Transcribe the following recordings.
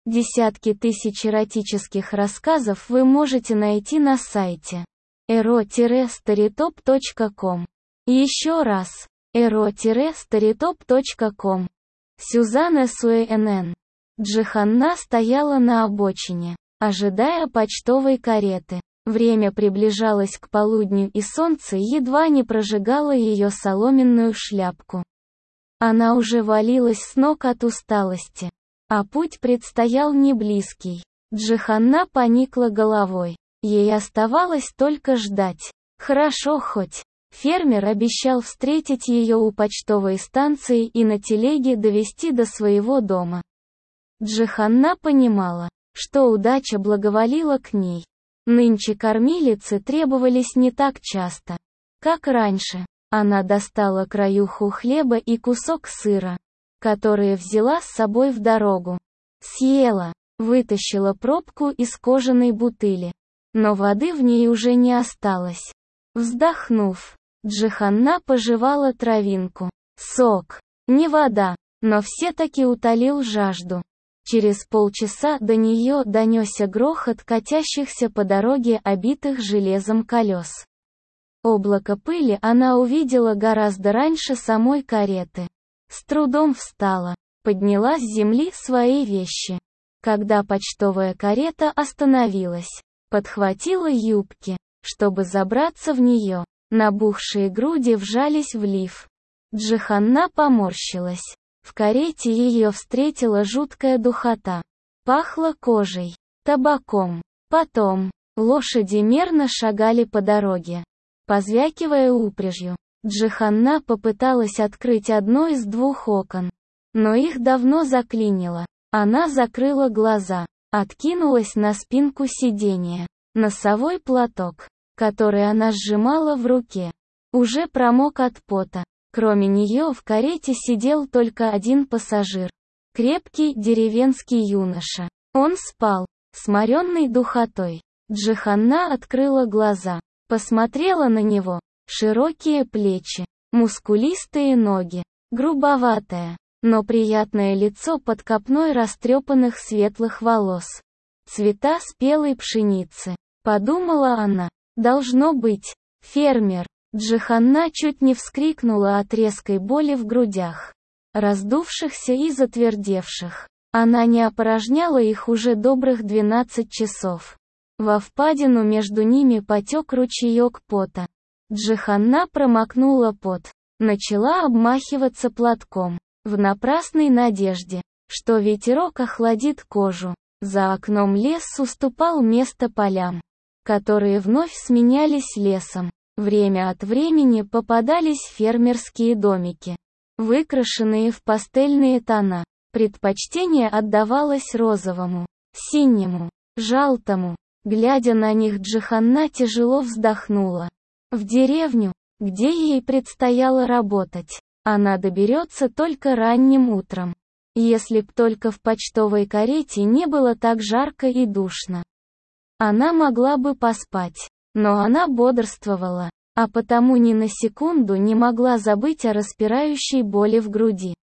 Десятки тысяч эротических рассказов вы можете найти на сайте ero-storytop.com. Еще раз. ero-storytop.com. Сюзанна Суэнн. Джиханна стояла на обочине, ожидая почтовой кареты. Время приближалось к полудню, и солнце едва не прожигало ее соломенную шляпку. Она уже валилась с ног от усталости. А путь предстоял неблизкий. Джиханна поникла головой. Ей оставалось только ждать. Хорошо хоть. Фермер обещал встретить ее у почтовой станции и на телеге довести до своего дома. Джиханна понимала, что удача благоволила к ней. Нынче кормилицы требовались не так часто, как раньше. Она достала краюху хлеба и кусок сыра, которые взяла с собой в дорогу. Съела, вытащила пробку из кожаной бутыли. Но воды в ней уже не осталось. Вздохнув, Джиханна пожевала травинку. Сок, не вода, но все-таки утолил жажду. Через полчаса до нее донесся грохот катящихся по дороге обитых железом колес. Облако пыли она увидела гораздо раньше самой кареты. С трудом встала, подняла с земли свои вещи. Когда почтовая карета остановилась, подхватила юбки, чтобы забраться в нее. Набухшие груди вжались в лиф. Джиханна поморщилась. В карете ее встретила жуткая духота. Пахло кожей, табаком. Потом, лошади мерно шагали по дороге, позвякивая упряжью. Джиханна попыталась открыть одно из двух окон, но их давно заклинило. Она закрыла глаза, откинулась на спинку сиденья. Носовой платок, который она сжимала в руке, уже промок от пота. Кроме нее в карете сидел только один пассажир. Крепкий деревенский юноша. Он спал, сморенный духотой. Джиханна открыла глаза, посмотрела на него. Широкие плечи, мускулистые ноги, грубоватое, но приятное лицо под копной растрепанных светлых волос. Цвета спелой пшеницы. Подумала она. Должно быть, фермер. Джиханна чуть не вскрикнула от резкой боли в грудях, раздувшихся и затвердевших. Она не опорожняла их уже добрых 12 часов. Во впадину между ними потек ручеек пота. Джиханна промокнула пот, начала обмахиваться платком, в напрасной надежде, что ветерок охладит кожу. За окном лес уступал место полям, которые вновь сменялись лесом. Время от времени попадались фермерские домики, выкрашенные в пастельные тона. Предпочтение отдавалось розовому, синему, желтому. Глядя на них, Джиханна тяжело вздохнула. В деревню, где ей предстояло работать, она доберется только ранним утром. Если б только в почтовой карете не было так жарко и душно. Она могла бы поспать. Но она бодрствовала, а потому ни на секунду не могла забыть о распирающей боли в груди.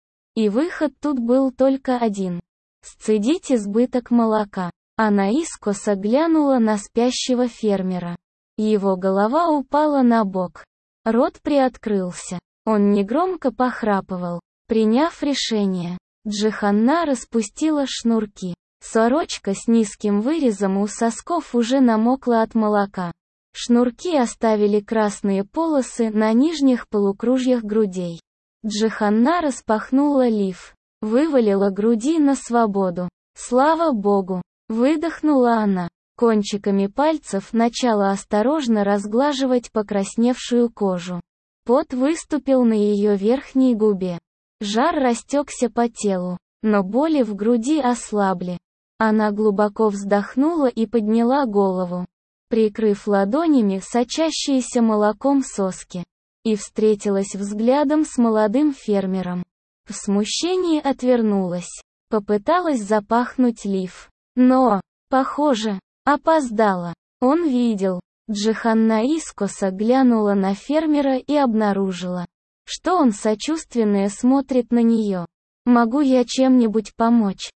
И выход тут был только один. Сцедить избыток молока. Она искоса глянула на спящего фермера. Его голова упала на бок. Рот приоткрылся. Он негромко похрапывал. Приняв решение, Джиханна распустила шнурки. Сорочка с низким вырезом у сосков уже намокла от молока. Шнурки оставили красные полосы на нижних полукружьях грудей. Джиханна распахнула лиф, вывалила груди на свободу. Слава Богу! Выдохнула она. Кончиками пальцев начала осторожно разглаживать покрасневшую кожу. Пот выступил на ее верхней губе. Жар растекся по телу, но боли в груди ослабли. Она глубоко вздохнула и подняла голову, прикрыв ладонями сочащиеся молоком соски, и встретилась взглядом с молодым фермером. В смущении отвернулась, попыталась запахнуть лиф, но, похоже, опоздала. Он видел. Джиханна искоса глянула на фермера и обнаружила, что он сочувственно смотрит на нее. «Могу я чем-нибудь помочь?»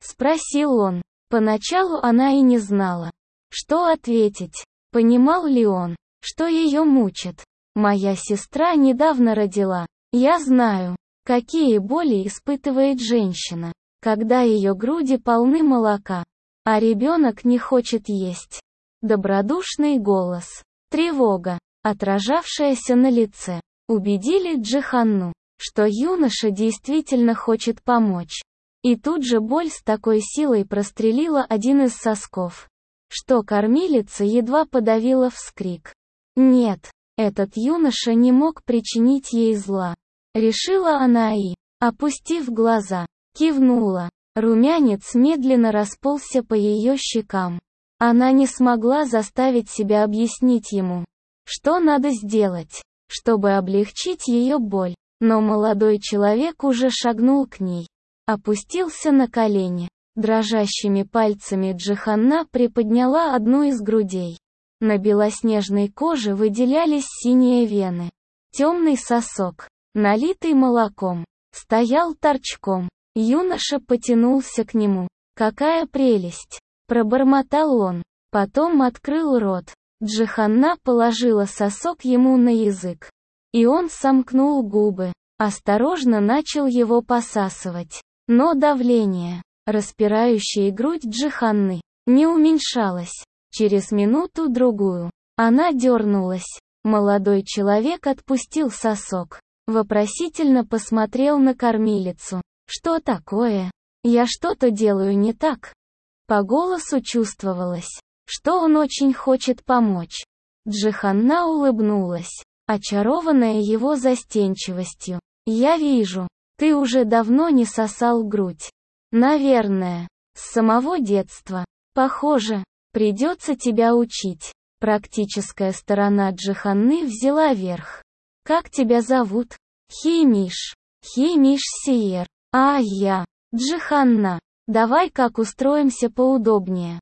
Спросил он. Поначалу она и не знала, что ответить. Понимал ли он, что ее мучит? Моя сестра недавно родила. Я знаю, какие боли испытывает женщина, когда ее груди полны молока, а ребенок не хочет есть. Добродушный голос, тревога, отражавшаяся на лице, убедили Джиханну, что юноша действительно хочет помочь. И тут же боль с такой силой прострелила один из сосков, что кормилица едва подавила вскрик. Нет, этот юноша не мог причинить ей зла. Решила она и, опустив глаза, кивнула. Румянец медленно расползся по ее щекам. Она не смогла заставить себя объяснить ему, что надо сделать, чтобы облегчить ее боль. Но молодой человек уже шагнул к ней, опустился на колени. Дрожащими пальцами Джиханна приподняла одну из грудей. На белоснежной коже выделялись синие вены. Темный сосок, налитый молоком, стоял торчком. Юноша потянулся к нему. «Какая прелесть!» — пробормотал он. Потом открыл рот. Джиханна положила сосок ему на язык. И он сомкнул губы. Осторожно начал его посасывать. Но давление, распирающее грудь Джиханны, не уменьшалось. Через минуту-другую она дернулась. Молодой человек отпустил сосок. Вопросительно посмотрел на кормилицу. «Что такое? Я что-то делаю не так?» По голосу чувствовалось, что он очень хочет помочь. Джиханна улыбнулась, очарованная его застенчивостью. «Я вижу, ты уже давно не сосал грудь. Наверное, с самого детства. Похоже, придется тебя учить». Практическая сторона Джиханны взяла верх. «Как тебя зовут?» «Химиш. Химиш Сиер. А я. Джиханна. Давай как устроимся поудобнее.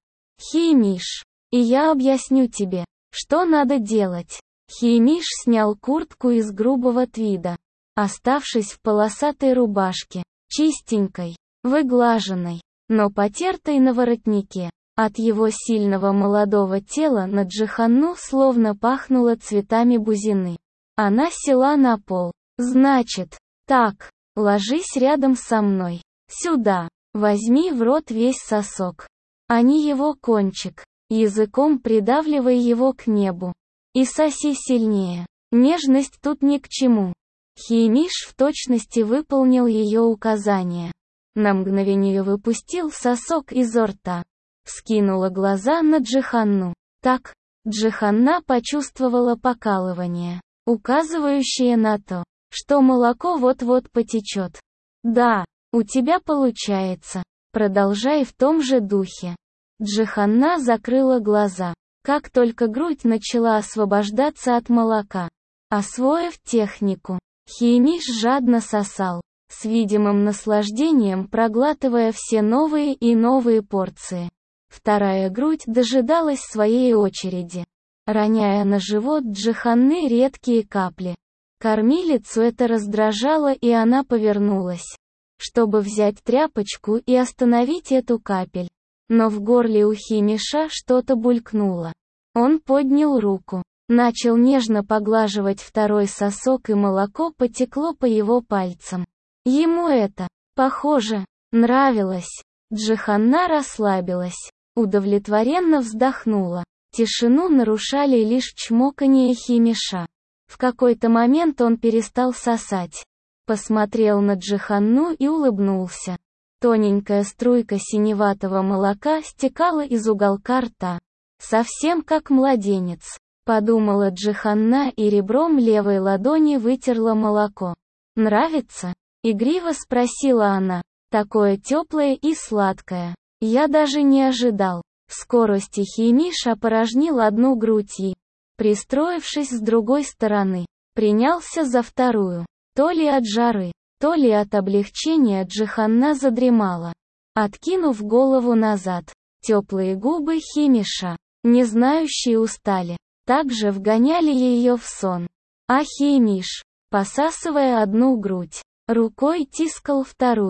Химиш. И я объясню тебе, что надо делать». Химиш снял куртку из грубого твида, оставшись в полосатой рубашке, чистенькой, выглаженной, но потертой на воротнике. От его сильного молодого тела на Джиханну словно пахнуло цветами бузины. Она села на пол. «Значит, так, ложись рядом со мной. Сюда. Возьми в рот весь сосок, а не его кончик, языком придавливай его к небу. И соси сильнее. Нежность тут ни к чему». Химиш в точности выполнил ее указания. На мгновение выпустил сосок изо рта. Вскинула глаза на Джиханну. Так, Джиханна почувствовала покалывание, указывающее на то, что молоко вот-вот потечет. «Да, у тебя получается. Продолжай в том же духе». Джиханна закрыла глаза, как только грудь начала освобождаться от молока. Освоив технику, Химиш жадно сосал, с видимым наслаждением проглатывая все новые и новые порции. Вторая грудь дожидалась своей очереди, роняя на живот Джиханны редкие капли. Кормилицу это раздражало, и она повернулась, чтобы взять тряпочку и остановить эту капель. Но в горле у Химиша что-то булькнуло. Он поднял руку, начал нежно поглаживать второй сосок, и молоко потекло по его пальцам. Ему это, похоже, нравилось. Джиханна расслабилась, удовлетворенно вздохнула. Тишину нарушали лишь чмоканье Химиша. В какой-то момент он перестал сосать, посмотрел на Джиханну и улыбнулся. Тоненькая струйка синеватого молока стекала из уголка рта. «Совсем как младенец», — подумала Джиханна и ребром левой ладони вытерла молоко. «Нравится?» — игриво спросила она. «Такое теплое и сладкое. Я даже не ожидал». В скорости Химиш опорожнил одну грудь и, пристроившись с другой стороны, принялся за вторую. То ли от жары, то ли от облегчения Джиханна задремала, откинув голову назад. Теплые губы Химиша, не знающие устали, также вгоняли ее в сон. А Химиш, посасывая одну грудь, рукой тискал вторую.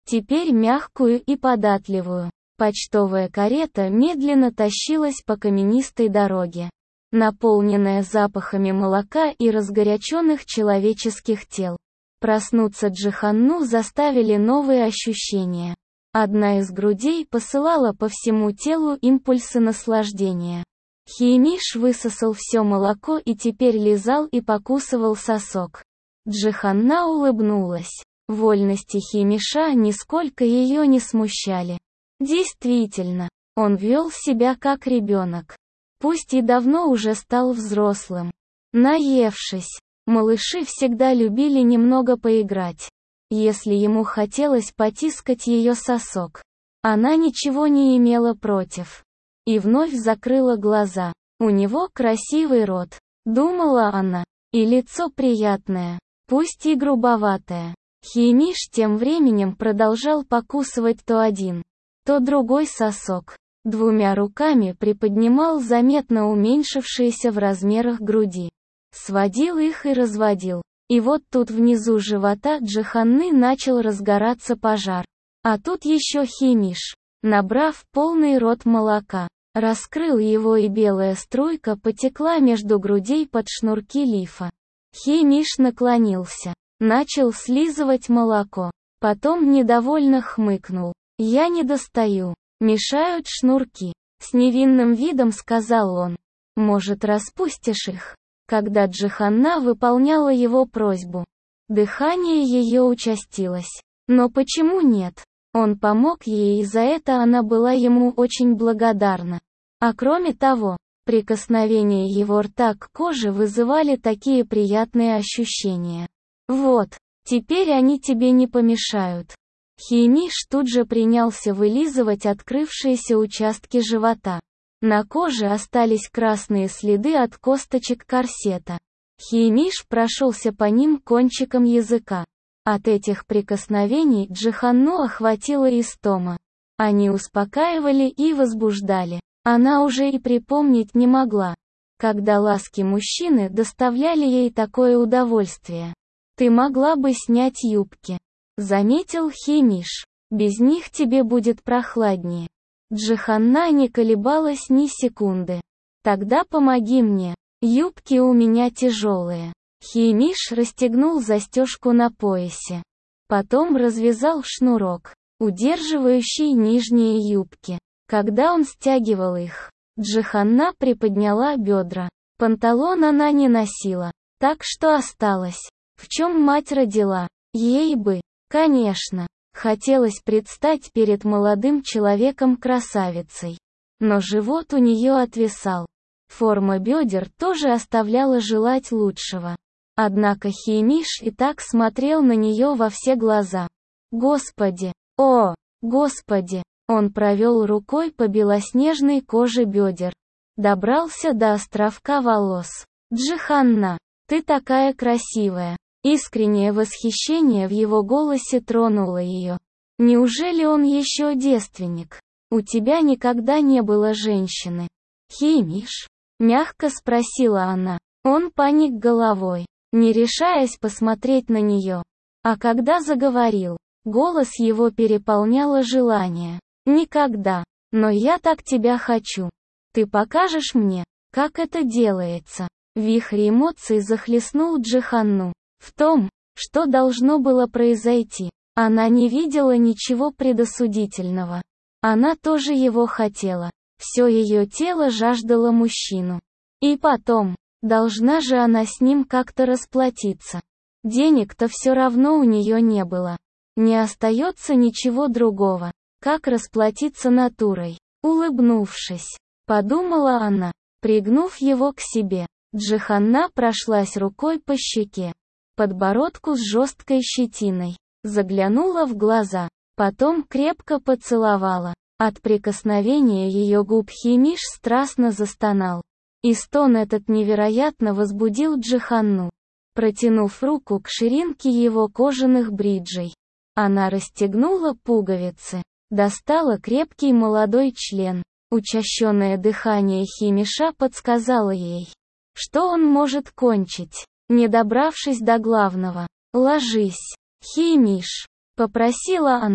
теперь мягкую и податливую. Почтовая карета медленно тащилась по каменистой дороге, наполненная запахами молока и разгоряченных человеческих тел. Проснуться Джиханну заставили новые ощущения. Одна из грудей посылала по всему телу импульсы наслаждения. Химиш высосал все молоко и теперь лизал и покусывал сосок. Джиханна улыбнулась. Вольности Химиша нисколько ее не смущали. Действительно, он вел себя как ребенок. Пусть и давно уже стал взрослым. Наевшись, малыши всегда любили немного поиграть. Если ему хотелось потискать ее сосок, она ничего не имела против. И вновь закрыла глаза. У него красивый рот, думала она, и лицо приятное, пусть и грубоватое. Химиш тем временем продолжал покусывать то один, то другой сосок. Двумя руками приподнимал заметно уменьшившиеся в размерах груди. Сводил их и разводил. И вот тут внизу живота Джиханны начал разгораться пожар. А тут еще Химиш, набрав полный рот молока, раскрыл его, и белая струйка потекла между грудей под шнурки лифа. Химиш наклонился, начал слизывать молоко. Потом недовольно хмыкнул. «Я не достаю. Мешают шнурки». С невинным видом сказал он. «Может, распустишь их?» Когда Джиханна выполняла его просьбу, дыхание ее участилось. Но почему нет? Он помог ей, и за это она была ему очень благодарна. А кроме того, прикосновения его рта к коже вызывали такие приятные ощущения. «Вот, теперь они тебе не помешают». Химиш тут же принялся вылизывать открывшиеся участки живота. На коже остались красные следы от косточек корсета. Химиш прошелся по ним кончиком языка. От этих прикосновений Джиханну охватила истома. Они успокаивали и возбуждали. Она уже и припомнить не могла, когда ласки мужчины доставляли ей такое удовольствие. «Ты могла бы снять юбки», — заметил Химиш. «Без них тебе будет прохладнее». Джиханна не колебалась ни секунды. «Тогда помоги мне. Юбки у меня тяжелые». Химиш расстегнул застежку на поясе. Потом развязал шнурок, удерживающий нижние юбки. Когда он стягивал их, Джиханна приподняла бедра. Панталон она не носила, так что осталось. В чем мать родила? Ей бы, конечно, хотелось предстать перед молодым человеком красавицей. Но живот у нее отвисал. Форма бедер тоже оставляла желать лучшего. Однако Химиш и так смотрел на нее во все глаза. Господи! О, Господи! Он провел рукой по белоснежной коже бедер. Добрался до островка волос. «Джиханна, ты такая красивая!» Искреннее восхищение в его голосе тронуло ее. «Неужели он еще девственник? У тебя никогда не было женщины?» «Химиш?» — мягко спросила она. Он поник головой, не решаясь посмотреть на нее. А когда заговорил, голос его переполняло желание. «Никогда. Но я так тебя хочу. Ты покажешь мне, как это делается?» Вихрь эмоций захлестнул Джиханну. В том, что должно было произойти, она не видела ничего предосудительного. Она тоже его хотела. Все ее тело жаждало мужчину. И потом, должна же она с ним как-то расплатиться. Денег-то все равно у нее не было. Не остается ничего другого, как расплатиться натурой. Улыбнувшись, подумала она, пригнув его к себе. Джиханна прошлась рукой по щеке, подбородку с жесткой щетиной, заглянула в глаза, потом крепко поцеловала. От прикосновения ее губ Химиш страстно застонал. И стон этот невероятно возбудил Джиханну. Протянув руку к ширинке его кожаных бриджей, она расстегнула пуговицы, достала крепкий молодой член. Учащенное дыхание Химиша подсказало ей, что он может кончить, не добравшись до главного. «Ложись, Химиш», — попросила она.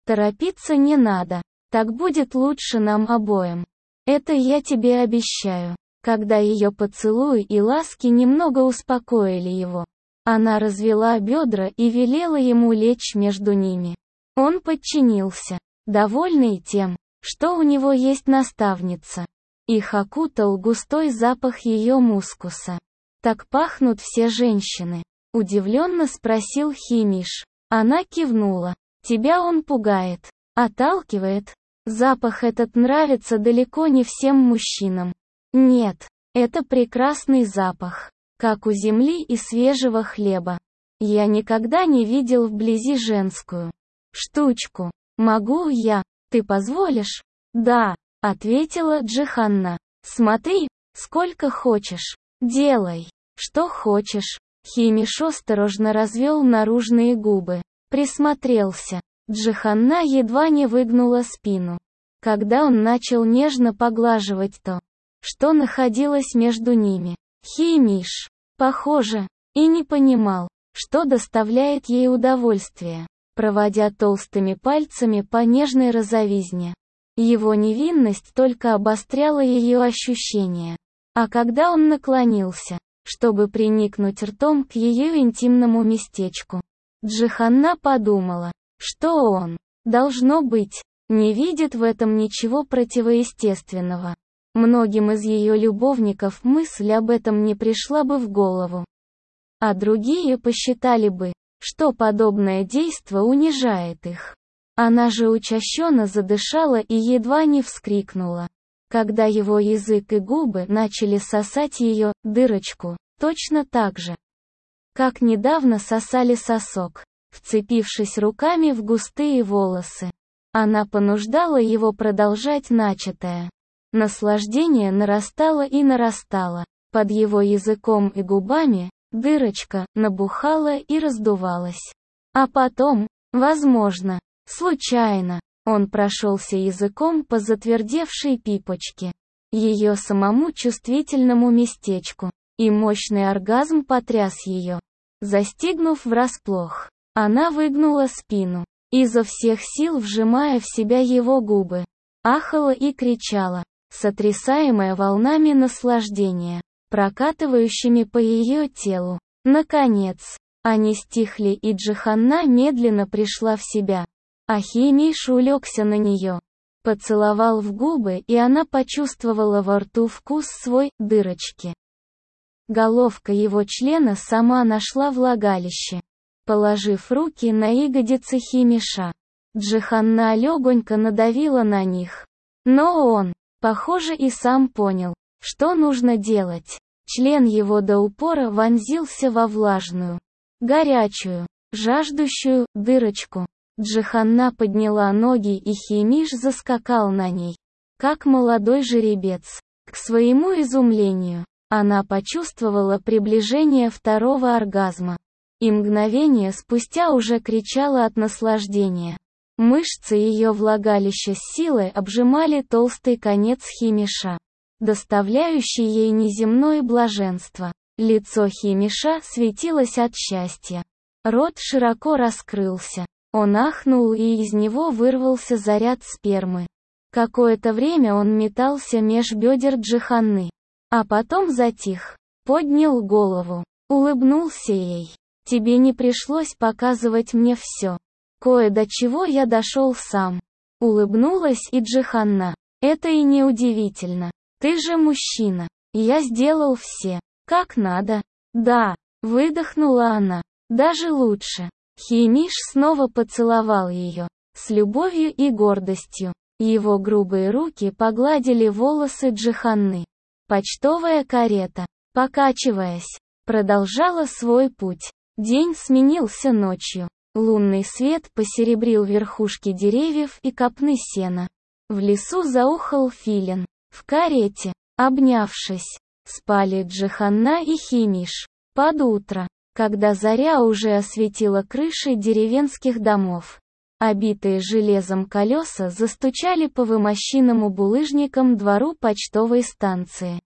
Торопиться не надо. Так будет лучше нам обоим. Это я тебе обещаю. Когда ее поцелуи и ласки немного успокоили его, она развела бедра и велела ему лечь между ними. Он подчинился, довольный тем, что у него есть наставница. Их окутал густой запах ее мускуса. «Так пахнут все женщины?» — удивленно спросил Химиш. Она кивнула. «Тебя он пугает, отталкивает? Запах этот нравится далеко не всем мужчинам. Нет, это прекрасный запах, как у земли и свежего хлеба. Я никогда не видел вблизи женскую штучку. Могу я? Ты позволишь?» «Да», — ответила Джиханна. «Смотри, сколько хочешь. Делай, что хочешь». Химиш осторожно развел наружные губы. Присмотрелся. Джиханна едва не выгнула спину, когда он начал нежно поглаживать то, что находилось между ними. Химиш, похоже, и не понимал, что доставляет ей удовольствие, проводя толстыми пальцами по нежной розовизне. Его невинность только обостряла ее ощущения. А когда он наклонился, чтобы приникнуть ртом к ее интимному местечку, Джиханна подумала, что он, должно быть, не видит в этом ничего противоестественного. Многим из ее любовников мысль об этом не пришла бы в голову. А другие посчитали бы, что подобное действо унижает их. Она же учащенно задышала и едва не вскрикнула, когда его язык и губы начали сосать ее дырочку, точно так же, как недавно сосали сосок, вцепившись руками в густые волосы. Она понуждала его продолжать начатое. Наслаждение нарастало и нарастало. Под его языком и губами дырочка набухала и раздувалась. А потом, возможно, случайно, он прошелся языком по затвердевшей пипочке, ее самому чувствительному местечку, и мощный оргазм потряс ее, застигнув врасплох. Она выгнула спину, изо всех сил вжимая в себя его губы, ахала и кричала, сотрясаемая волнами наслаждения, прокатывающими по ее телу. Наконец, они стихли, и Джиханна медленно пришла в себя. А Химиш улегся на нее, поцеловал в губы, и она почувствовала во рту вкус свой дырочки. Головка его члена сама нашла влагалище. Положив руки на ягодицы Химиша, Джиханна легонько надавила на них. Но он, похоже, и сам понял, что нужно делать. Член его до упора вонзился во влажную, горячую, жаждущую дырочку. Джиханна подняла ноги, и Химиш заскакал на ней, как молодой жеребец. К своему изумлению, она почувствовала приближение второго оргазма. И мгновение спустя уже кричала от наслаждения. Мышцы ее влагалища с силой обжимали толстый конец Химиша, доставляющий ей неземное блаженство. Лицо Химиша светилось от счастья. Рот широко раскрылся. Он ахнул, и из него вырвался заряд спермы. Какое-то время он метался меж бедер Джиханны, а потом затих, поднял голову, улыбнулся ей. «Тебе не пришлось показывать мне все. Кое до чего я дошел сам». Улыбнулась и Джиханна. «Это и не удивительно. Ты же мужчина. Я сделал все, как надо». «Да», — выдохнула она. «Даже лучше». Химиш снова поцеловал ее, с любовью и гордостью. Его грубые руки погладили волосы Джиханны. Почтовая карета, покачиваясь, продолжала свой путь. День сменился ночью. Лунный свет посеребрил верхушки деревьев и копны сена. В лесу заухал филин. В карете, обнявшись, спали Джиханна и Химиш. Под утро, когда заря уже осветила крыши деревенских домов, обитые железом колеса застучали по вымощенному булыжникам двору почтовой станции.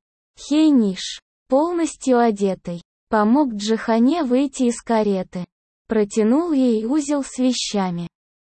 Химиш, полностью одетый, помог Джиханне выйти из кареты. Протянул ей узел с вещами.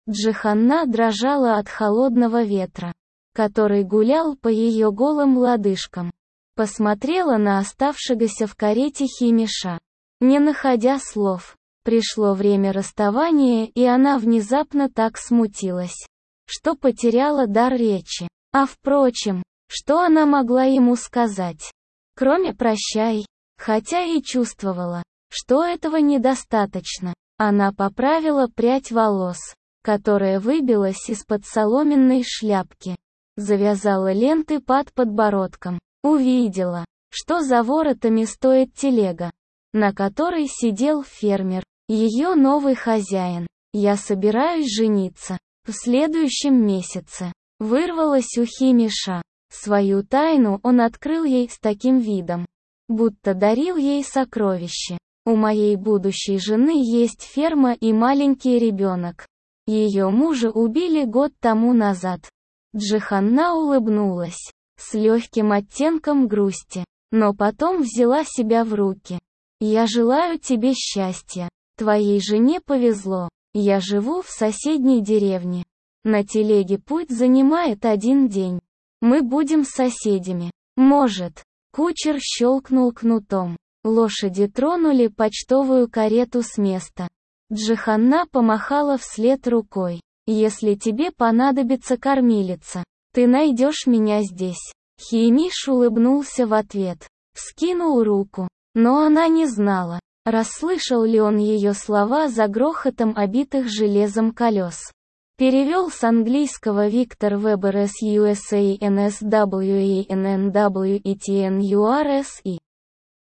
Джиханна дрожала от холодного ветра, который гулял по ее голым лодыжкам. Посмотрела на оставшегося в карете Химиша, не находя слов. Пришло время расставания, и она внезапно так смутилась, что потеряла дар речи. А впрочем, что она могла ему сказать? Кроме «прощай», хотя и чувствовала, что этого недостаточно. Она поправила прядь волос, которая выбилась из-под соломенной шляпки. Завязала ленты под подбородком. Увидела, что за воротами стоит телега, на которой сидел фермер, ее новый хозяин. «Я собираюсь жениться в следующем месяце», вырвалось у Химиша. Свою тайну он открыл ей с таким видом, будто дарил ей сокровище. «У моей будущей жены есть ферма и маленький ребенок. Ее мужа убили год тому назад». Джиханна улыбнулась, с легким оттенком грусти, но потом взяла себя в руки. «Я желаю тебе счастья. Твоей жене повезло. Я живу в соседней деревне. На телеге путь занимает 1 день. Мы будем соседями. Может». Кучер щелкнул кнутом. Лошади тронули почтовую карету с места. Джиханна помахала вслед рукой. «Если тебе понадобится кормилица, ты найдешь меня здесь». Химиш улыбнулся в ответ, вскинул руку, но она не знала, расслышал ли он ее слова за грохотом обитых железом колес. Перевел с английского Виктор Вебер с USA NSWENNWETNURSI.